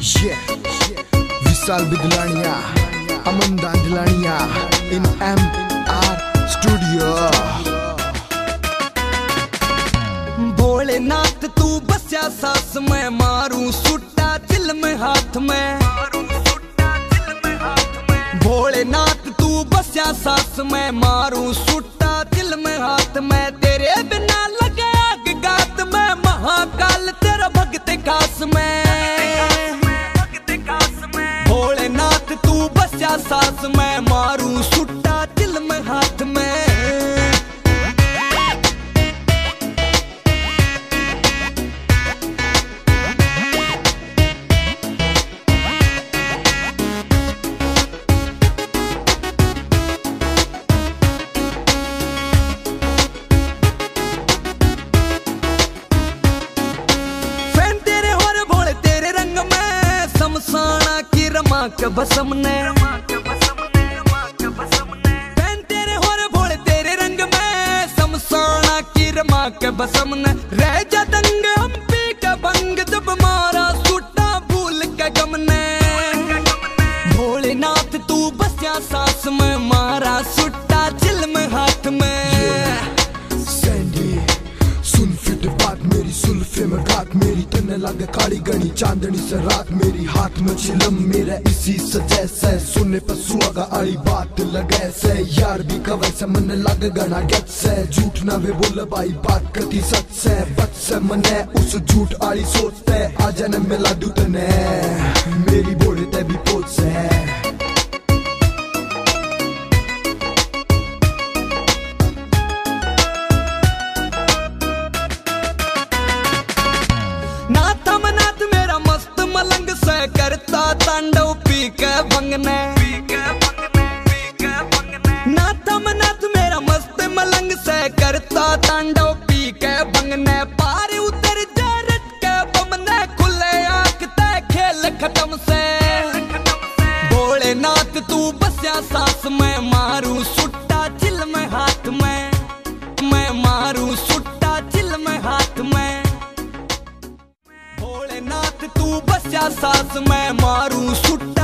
Vishal Bidlaniya, Aman Dandlaniya in MR studio. Bholenath तू बस्या सास में, मारू सुट्टा दिल में हाथ में। भोलेनाथ तू बस्या सास में, मारू सुट्टा दिल में हाथ में। तेरे बिना लगे आग गात में, महाकाल तेरा भक्त खास में। भोलेनाथ तू बस्या सास में, मारू सुट्टा दिल में हाथ में। शमशाना की रमा के भस्म ने, फैन तेरे होर भोले तेरे रंग में। शमशाना की रमा के भस्म ने, रह जा दंग हम पी के भंग, जब मारा सुट्टा भूल के गम ने। भोलेनाथ तू बस्या सास में, मारा सुट्टा दिल में हाथ में। सुन फिट बात मेरी, सुल्फे में रात मेरी, तने लगे काली गणी चांदनी से रात मेरी। हाथ में चिलम मेरा इसी सजे से, सुनने पर सुहागा आड़ी बात लगे से। यार भी कवे से मन लग गना गत से, झूठ ना वे बोल भाई बात कती सच से। बच से मने उस झूठ आड़ी सोचते, आ जाने मिला दूतने मेरी बोले ते भी पोच से। नाथ मेरा मस्त मलंग से, करता तांडव पी के भंग ने। नाथ मेरा मस्त मलंग से, करता तांडव पी के भंग ने। पार उतर जा रट के बम ने, खुले आंख ते खेल खत्म से। भोलेनाथ तू बस्या सास में, मारू सुट्टा दिल में हाथ में। मैं मारू सुट्टा दिल में हाथ में। भोलेनाथ तू बस्या सास में, मारू सुट्टा